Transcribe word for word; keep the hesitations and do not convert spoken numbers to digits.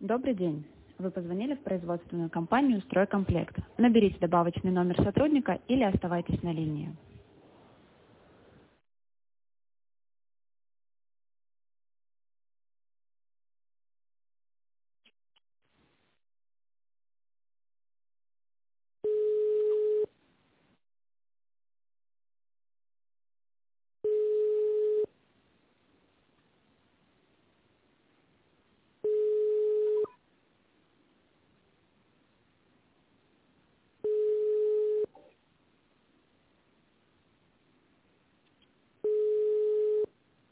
Добрый день. Вы позвонили в производственную компанию «Стройкомплект». Наберите добавочный номер сотрудника или оставайтесь на линии.